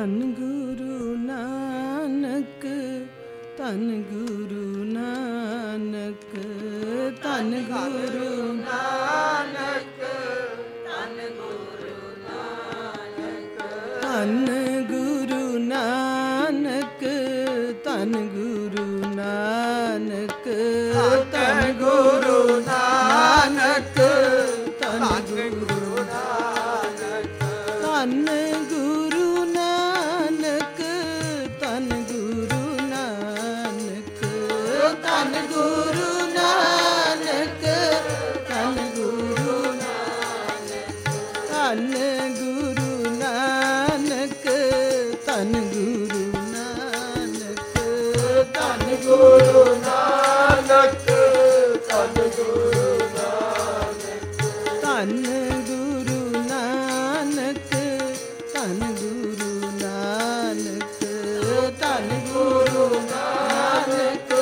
ਧੰਨ ਗੁਰੂ ਨਾਨਕ, ਧੰਨ ਗੁਰੂ ਨਾਨਕ, ਧੰਨ ਗੁਰੂ ਨਾਨਕ, ਧੰਨ ਗੁਰੂ ਨਾਨਕ, ਧੰਨ ਗੁਰੂ ਨਾਨਕ, ਧੰਨ ਗੁਰੂ ਨਾਨਕ, ਧੰਨ ਗੁਰੂ ਨਾਨਕ, ਧੰਨ ਗੁਰੂ ਨਾਨਕ, ਧੰਨ ਗੁਰੂ ਨਾਨਕ, ਧੰਨ ਗੁਰੂ ਨਾਨਕ, ਧੰਨ ਗੁਰੂ ਨਾਨਕ, ਧੰਨ ਗੁਰੂ ਨਾਨਕ, ਧੰਨ ਗੁਰੂ ਨਾਨਕ, ਧੰਨ ਗੁਰੂ ਨਾਨਕ, ਧੰਨ ਗੁਰੂ ਨਾਨਕ, ਧੰਨ ਗੁਰੂ ਨਾਨਕ, ਧੰਨ ਗੁਰੂ ਨਾਨਕ, ਧੰਨ ਗੁਰੂ ਨਾਨਕ, ਧੰਨ ਗੁਰੂ ਨਾਨਕ,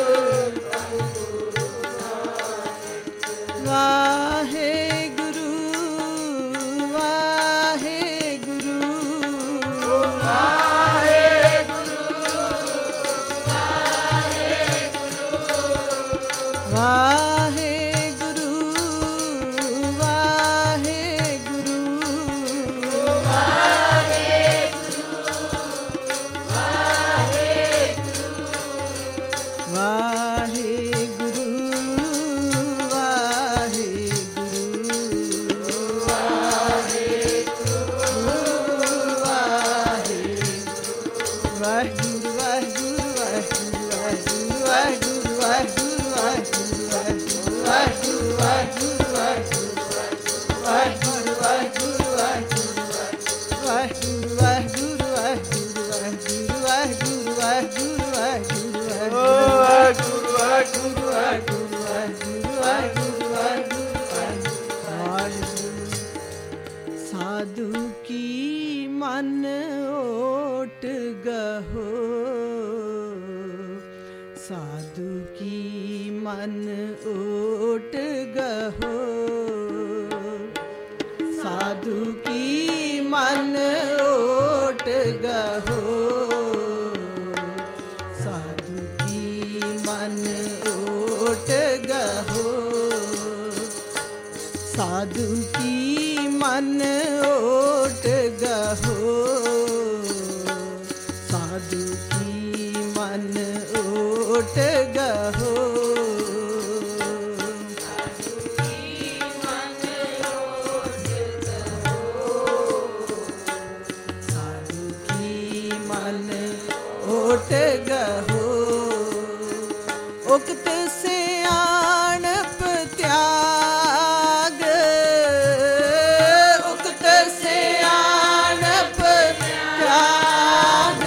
ਵਾਹਿਗੁਰੂ ਵਾਹਿਗੁਰੂ ਵਾਹਿਗੁਰੂ ਵਾਹਿਗੁਰੂ ਸਾਧੂ ਕੀ ਮਨ ਓਟ ਗਹੋ, ਸਾਧੂ ਕੀ ਮਨ ਓਟ ਗਹੋ, ਸਾਧੂ ਕੀ ਮਨ ਓਟ ਗਹੋ, ਸਾਧੂ ਕੀ ਮਨ ਓਟ ਗਹੋ, ਸਾਧੂ ਕੀ ਮਨ ਓਟ ਗਹੋ, ਸਾਧੂ ਕੀ ਮਨ ਓਟ ਗਹੋ, ਸਾਧੂ ਕੀ ਮਨ ਓਟ ਗਹੋ, ਸਾਧੂ ਕੀ ਮਨ ਓਟ ਗਹੋ, ਉਕਤ ਸਿਆਣਪ ਤਿਆਗ, ਉਕਤ ਸਿਆਣਪ ਤਿਆਗ,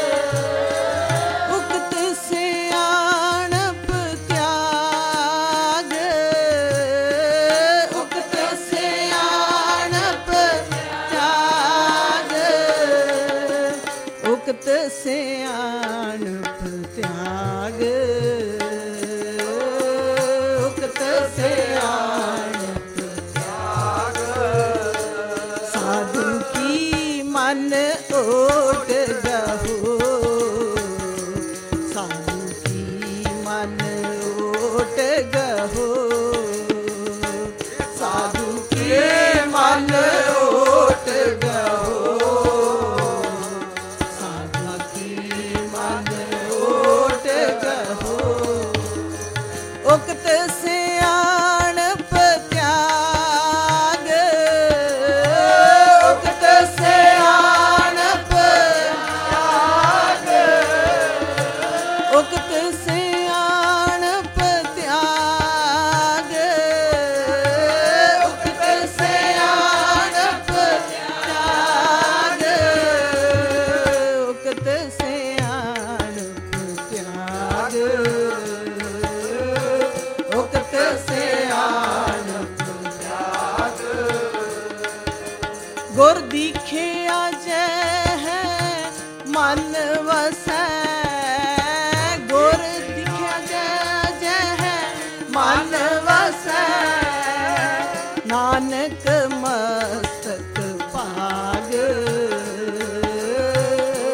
ਉਕਤ ਸਿਆਣਪ ਤਿਆਗ, ਉਕਤ ਸਿਆਣਪ ਤਿਆਗ, ਉਕਤ ਸਿਆਣਪ ਤਿਆਗ, ਉਕਤ ਸਿਆਣਪ ਤਿਆਗ, ਸਾਧੂ ਕੀ ਮਨ ਓਟ ਗਹੋ, ਸਾਧੂ ਕੀ ਮਨ ਓਟ ਗਹੋ, ਸਾਧੂ ਕੀ ਮਨ ਓਟ ਗਹੋ, ਸਾਧੂ ਕੀ ਮਨ ਓਟ ਗਹੋ, ਉਕਤ ਸਿਆਣਪ ਤਿਆਗ, ਉਕਤ ਸਿਆਣਪ ਤਿਆਗ, ਉਕਤ ਸਿਆਣਪ ਤਿਆਗ, ਉਕਤ ਸਿਆਣਪ ਤਿਆਗ, ਉਕਤ ਸਿਆਣਪ ਤਿਆਗ, ਉਕਤ ਸਿਆਣਪ ਤਿਆਗ, ਗੁਰ ਦੀਖਿਆ ਜੈ ਹੈ ਮਨ ਵਸੈ, ਗੁਰ ਦੀਖਿਆ ਜੈ ਜੈ ਹੈ ਮਨ ਵਸੈ, ਨਾਨਕ ਮਸਤਕ ਭਾਗ,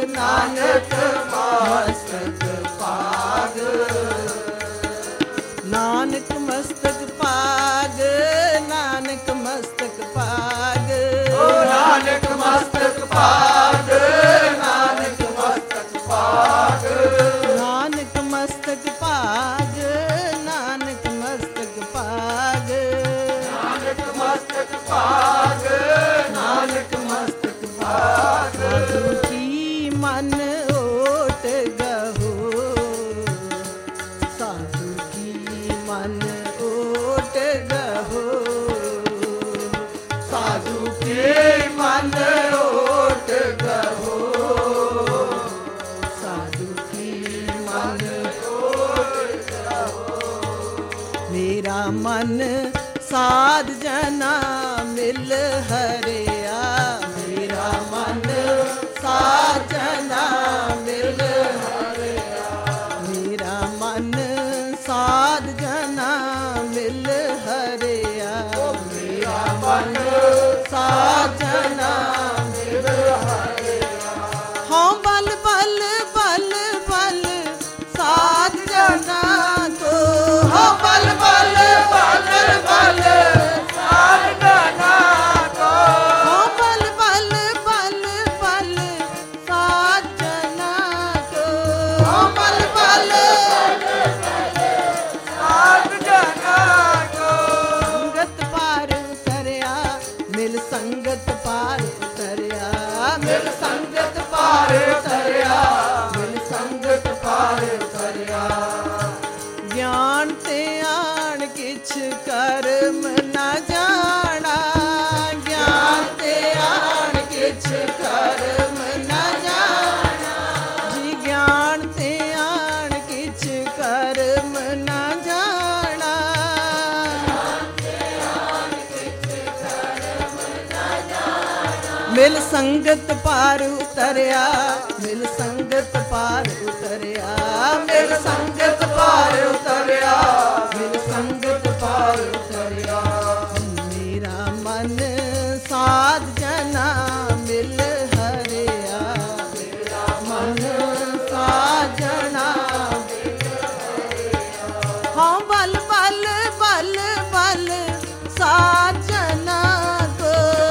मन ओट गहो, साधु की मन ओट गहो, साधु की मन ओट गहो, साधु की मन ओट गहो। मेरा मन साध जना मिल हरिया, मेरा मन साध जना मिल हरिया, मेरा मन साध जना मिल हरिया, मेरा मन साध जना मिल हरिया। हाँ बल बल बल बल साध जना को, हाँ बल बल बल बल साध जना को, हाँ बल बल बल बल साध जना को, हाँ बल बल साध जना को। संगत पार उतरिया मिल संगत पार उतरिया, मिल संगत पार उतरिया, मिल संगत पार उतरिया। ज्ञान ते आण किछ कर्म न जाना, ज्ञान ते आण किछ कर्म न जाना, जी ज्ञान ते आण किछ कर्म न जाना, मिल संगत पार उतरिया, मिल संगत पार उतरिया, मिल संगत पार उतरिया, मिल संगत पार उतरिया। मेरा मन साध जना मिल हरिया, मेरा मन साध जना मिल हरिया। हाँ बल बल बल बल साध जना को,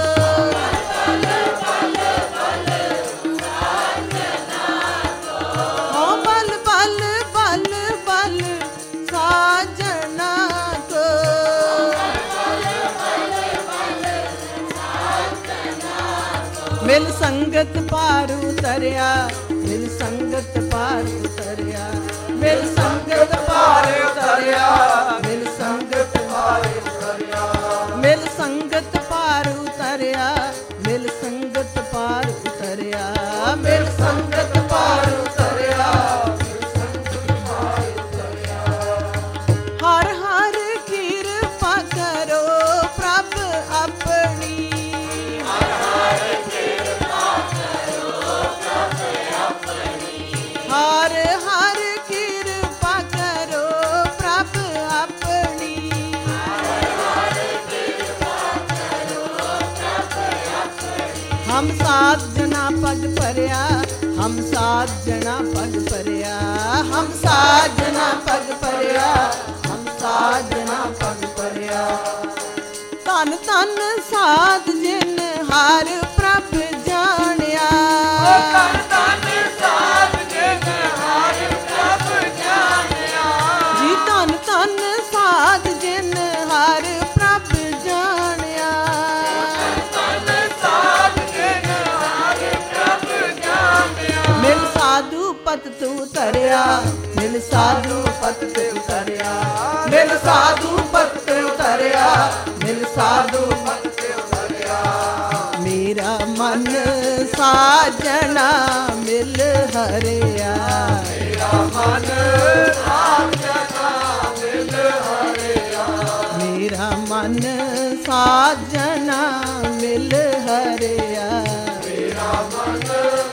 हाँ बल बल बल बल साध जना को, मिल संगत पार उतरिया, मिल संगत पार उतरिया, मिल संगत पार उतरिया, मिल संगत पार उतरिया, मिल संगत पार उतरिया, मिल संगत पार उतरिया, मिल संगत पार उतरिया, मिल संगत पार उतरिया। हर हर कृपा करो प्रभ अपनी, हर हर कृपा करो प्रभ अपनी, हर हर कृपा करो प्रभ अपनी, हर हर कृपा करो प्रभ अपनी। हम सात जना पग भरिया, हम सात जना पग भरिया, हम सात जना पग भरिया, हम सात जना पग भरिया। धन धन साध जिन हर प्रभ जानिया, धन धन साध जिन हर प्रभ जानिया, जी धन धन साध जिन हर प्रभ जानिया, धन साध जिन हर प्रभ जानिया। मिल साधु पत तू तरिया, मिल साधु पत तू तरिया, मिल साधु पत तू तरिया, मिल साधु पत तू तरिया। मेरा मन साजना मिल हरिया, मेरा मन साजना मिल हरिया, मेरा मन साजना मिल हरिया, मेरा मन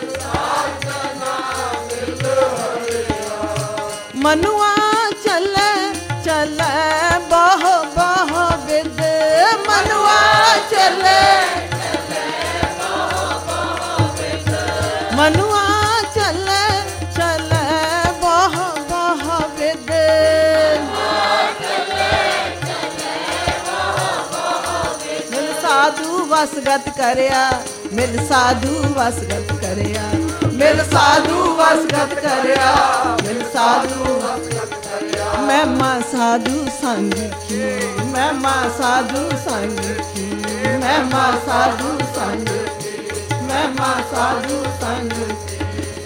साजना मिल हरिया। मनुआ चले चले बह बह विद, मनुआ चले मनुआ चले चले बह बह विद, मिल साधु वसगत करिया, मिल साधु वसगत करिया, मिल साधु वसगत करिया, मिल साधु वसगत करिया। मैं मां साधु संग की, मैं मां साधु संग की, मैं मां साधु संग की, मैं मां साधु संग की।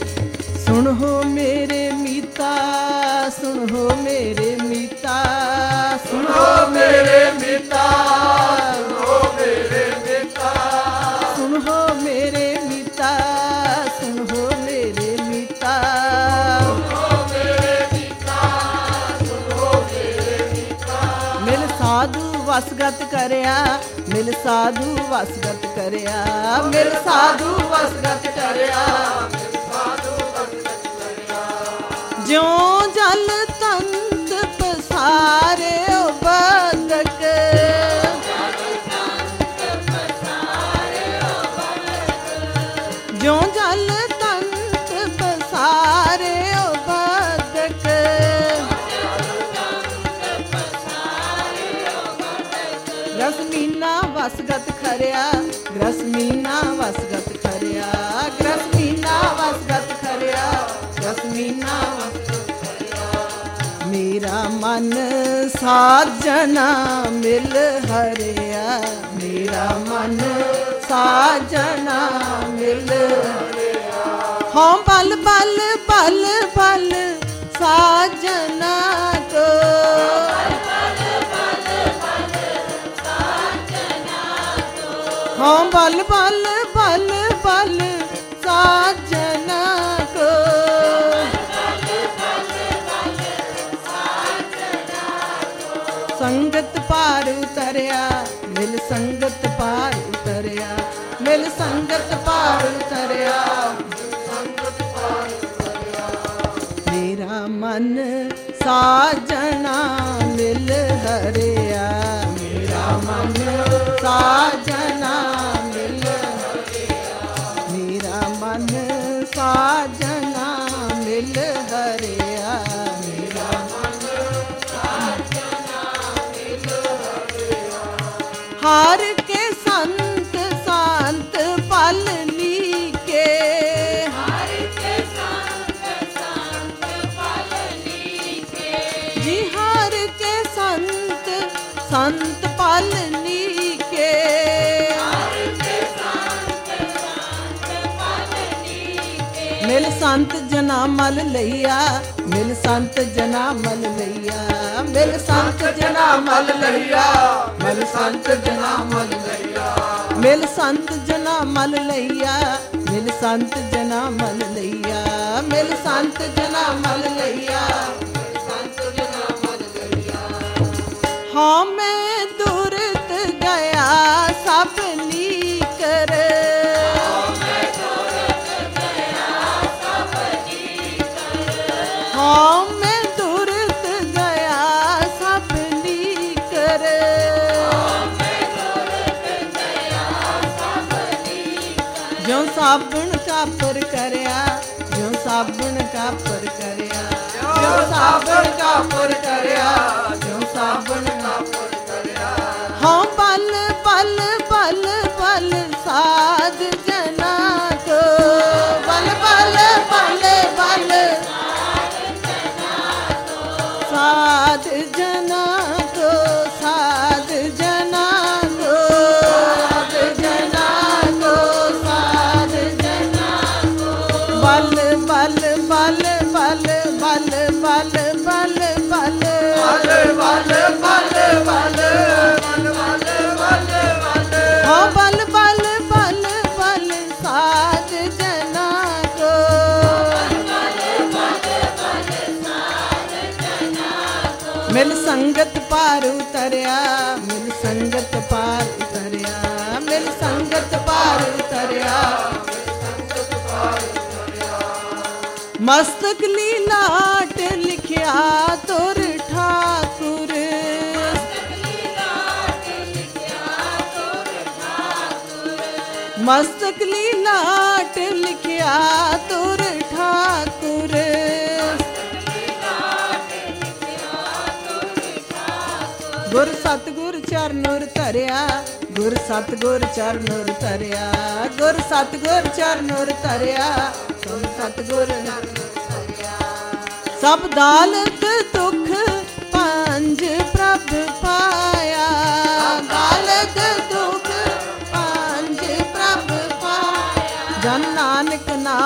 सुन हो मेरे मीता, सुन हो मेरे मीता, सुन हो मेरे मीता, सुन हो मेरे मीता, सुन हो मेरे मीता, सुन हो मेरे मीता, सुन हो मेरे मीता। मिल साधु वसगत करया, मिल साधु वसगत करया, मिल साधु वसगत करया, ज्यों जल तंत पसारे बदक, ज्यों जल तंत पसारे बदक, ग्रसमीना वसगत खरिया, ग्रसमीना वसगत खरिया, ग्रसमीना वसगत खरिया, ग्रसमीना वसगत खरिया। मेरा मन साजना मिल हरिया, मेरा मन साजना मिल हरिया। हाँ बल बल बल बल साजना को, हाँ बल बल बल बल साजना को, संगत पार उतरिया, मिल संगत पार उतरिया, मिल संगत पार उतरिया, संगत पार उतरिया। मेरा मन साजना मिल हरिया, मेरा मन साजना मिल हरिया, मेरा मन साजना मिल हरिया, मेरा मन साजना मिल हरिया। हार के संत संत पल लीके, हार के संत संत पल लीके, जी हार के संत संत पल लीके, हार के संत संत पल लीके। मिल संत जना मल लैया, मिल संत जना मल लैया, मिल संत जना मल लैया, मिल संत जना मल लैया, मिल संत जना मल लैया, मिल संत जना मल लैया, मिल संत जना मल लैया, संत जना मल लैया। हाँ मैं दुरत गया सब लीकर, हाँ मैं दुरत गया सब लीकर, ज्यों साबुन कापर करया, ज्यों साबुन कापर करया, ज्यों साबुन कापर करया, ज्यों साबुन कापर करया। हाँ बल बल बल बल साध जना को, बल बल बल बल साध जना को, साध जना को, साध जना को, साध जना को। बल बल बल बल बल बल बल बल बल बल बल बल, हाँ बल बल बल बल साध जना को, मिल संगत पार उतरिया, मिल संगत पार उतरिया, मिल संगत पार उतरिया, संगत पार उतरिया। मस्तक लीलाट लिखिया तुर ठाकुर, मस्तक लीलाट लिखिया तुर ठाकुर, गुर सतगुर चरणुर धरिया, गुर सतगुर चरणुर धरिया, गुर सतगुर चरणुर धरिया, गुर सतगुर सब दालत दुख पंज प्रभ पाया, दालत दुख पंज प्रभ पाया। जन नानक नाम